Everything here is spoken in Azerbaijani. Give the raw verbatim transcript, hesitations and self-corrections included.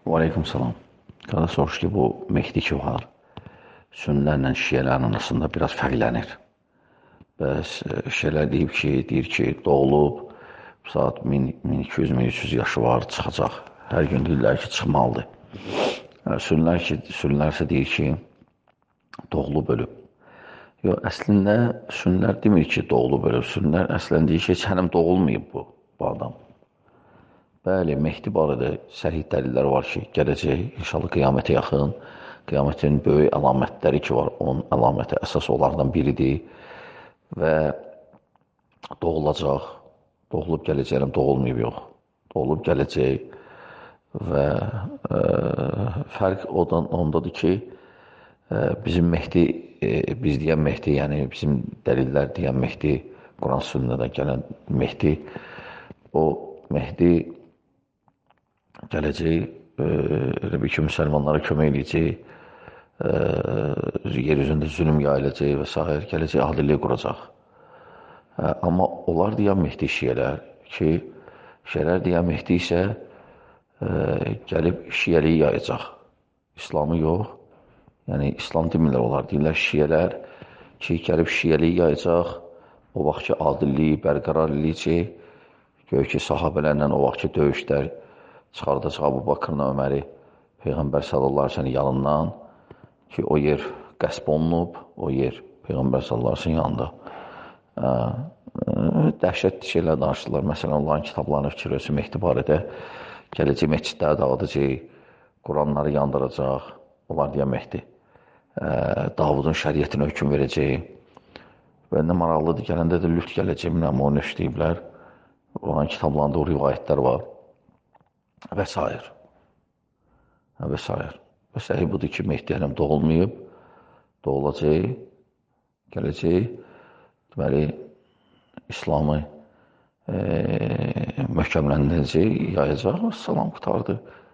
Və aleykum salam. Qada soruş ki, bu Mehdi ki var, sünnilərlə şiyələrin arasında biraz fərqlənir. Bəs e, şiyələr deyib ki, deyir ki, doğulub, saat min iki yüz min üç yüz yaşı var, çıxacaq. Hər gün deyirlər ki, çıxmalıdır. E, Sünnilər ki, sünnilər isə deyir ki, doğulub ölüb. Yox, əslində sünnilər demir ki, doğulub ölüb. Sünnilər əslində deyir ki, heç hənəm doğulmayıb bu, bu adam. Bəli, Mehdi barədə səhih dəlillər var ki, gələcək, inşallah qiyamətə yaxın, qiyamətin böyük əlamətləri ki var, onun əlaməti əsas onlardan biridir və doğulacaq, doğulub gələcəklə doğulmayıb yox, doğulub gələcək və e, fərq odan, ondadır ki, e, bizim Mehdi, e, biz deyən Mehdi, yəni bizim dəlillər deyən Mehdi, Quran sünnədən gələn Mehdi, o Mehdi gələcək, e, elə bir ki, müsəlmanlara kömək edəcək, e, yer üzündə zülüm yayılacaq və s. gələcək, adillik quracaq. E, amma onlar deyən Mehdi şiyələr ki, şiyələr deyən Mehdi isə e, gəlib şiyəliyi yayacaq. İslamı yox. Yəni, İslam demirlər onlar, deyirlər şiyələr ki, gəlib şiyəliyi yayacaq, o vaxt ki, adilliyi bərqərar eləyəcək, gör ki, sahabələrlə o vaxt ki, döyüşlər çıxardacaq Əbu Bakırla Öməri Peyğəmbər sallallahu əleyhi və səlləm yanından ki, o yer qəsb olunub, o yer Peyğəmbər sallallahu əleyhi və səlləm yanında. Ə, ə, dəhşətli şeylər danışdılar. Məsələn, onların kitablarını fikir versin Mehdi barədə. Gələcək məscidləri dağıdacaq, Quranları yandıracaq. Onlar deyən Mehdi. Ə, Davudun şəriətinə hökm verəcək. Və nə maraqlıdır, gələndə də lüt gələcək, minəm onu işləyiblər. Onların kitablarında o rivayətlər var. Və s. Və s. Və səhi budur ki, Mehdi hələm doğulmayıb, doğulacaq, gələcək, deməli, İslamı e, möhkəmləndirəcək, yayacaq, salam qutardı.